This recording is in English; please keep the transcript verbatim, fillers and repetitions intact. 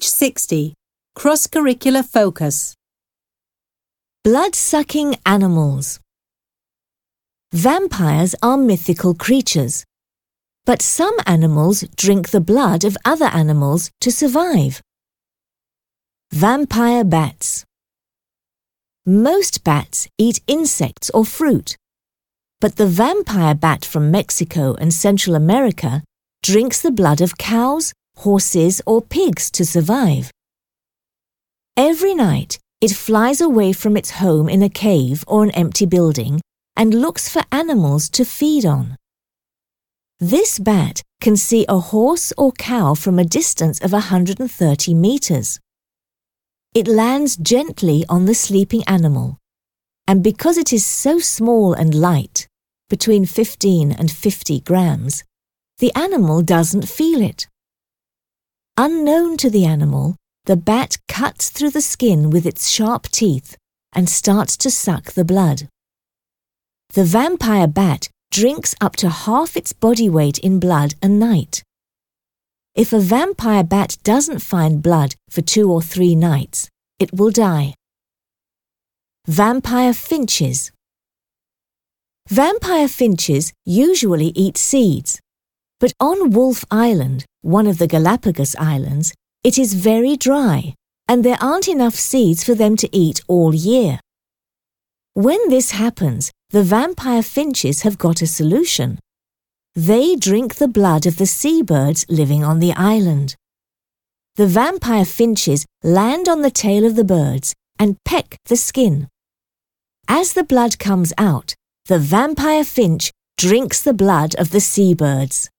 Page sixty. Cross-curricular focus. Blood-sucking animals. Vampires are mythical creatures, but some animals drink the blood of other animals to survive. Vampire bats. Most bats eat insects or fruit, but the vampire bat from Mexico and Central America drinks the blood of cows, horses, or pigs to survive. Every night, it flies away from its home in a cave or an empty building and looks for animals to feed on. This bat can see a horse or cow from a distance of one hundred thirty meters. It lands gently on the sleeping animal, and because it is so small and light, between fifteen and fifty grams, the animal doesn't feel it. Unknown to the animal, the bat cuts through the skin with its sharp teeth and starts to suck the blood. The vampire bat drinks up to half its body weight in blood a night. If a vampire bat doesn't find blood for two or three nights, it will die. Vampire finches. Vampire finches usually eat seeds, but on Wolf Island, one of the Galapagos Islands, it is very dry, and there aren't enough seeds for them to eat all year. When this happens, the vampire finches have got a solution. They drink the blood of the seabirds living on the island. The vampire finches land on the tail of the birds and peck the skin. As the blood comes out, the vampire finch drinks the blood of the seabirds.